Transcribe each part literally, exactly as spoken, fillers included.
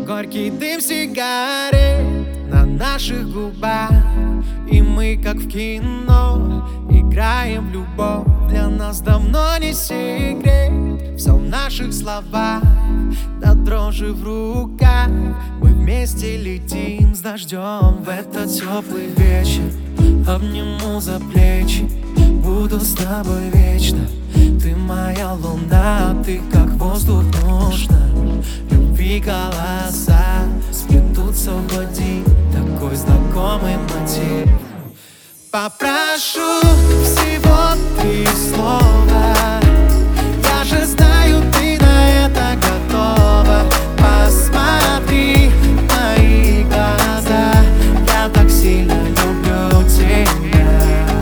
Горький дым сигарет на наших губах, и мы, как в кино, играем в любовь. Для нас давно не секрет, все в наших словах, до дрожи в руках. Мы вместе летим с дождем в этот теплый вечер. Обниму за плечи, буду с тобой вечно. Ты моя луна, ты как воздух нужна. Любви голоса сплетутся в один такой знакомый мотив. Попрошу всего три слова, я же знаю, ты на это готова. Посмотри в мои глаза, я так сильно люблю тебя.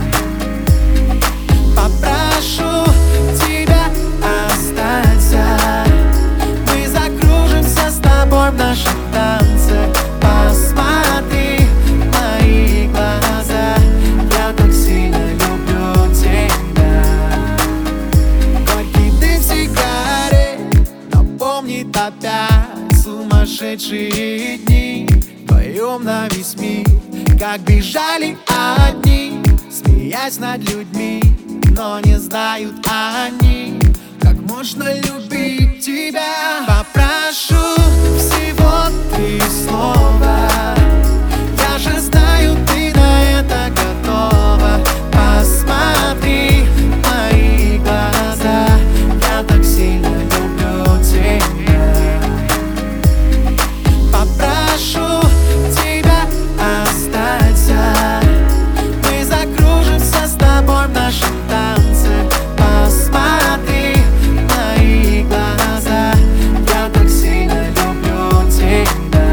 Попрошу тебя, останься, мы закружимся с тобой в нашем танце. Посмотри в мои глаза, я так сильно люблю тебя. Горький дым сигарет напомнит опять сумасшедшие дни вдвоем на весь мир, как бежали одни, смеясь над людьми, но не знают они, как можно любить тебя. Попрошу всего три слова, я же знаю, ты на это готова. Посмотри в мои глаза, я так сильно люблю тебя. Попрошу тебя, останься, мы закружимся с тобой в нашем танце. Посмотри в мои глаза, я так сильно люблю тебя.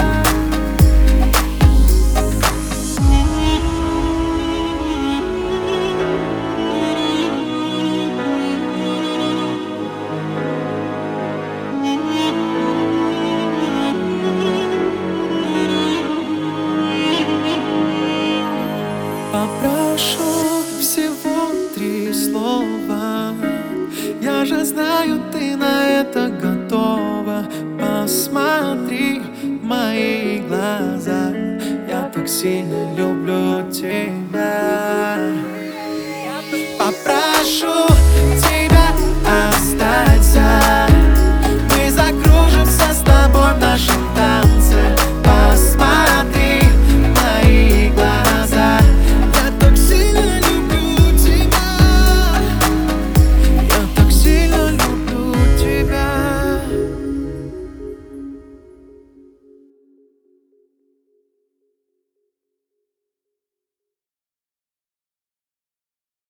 Попрошу всего три слова, я же знаю, ты на это готова. Посмотри в мои глаза, я так сильно люблю тебя.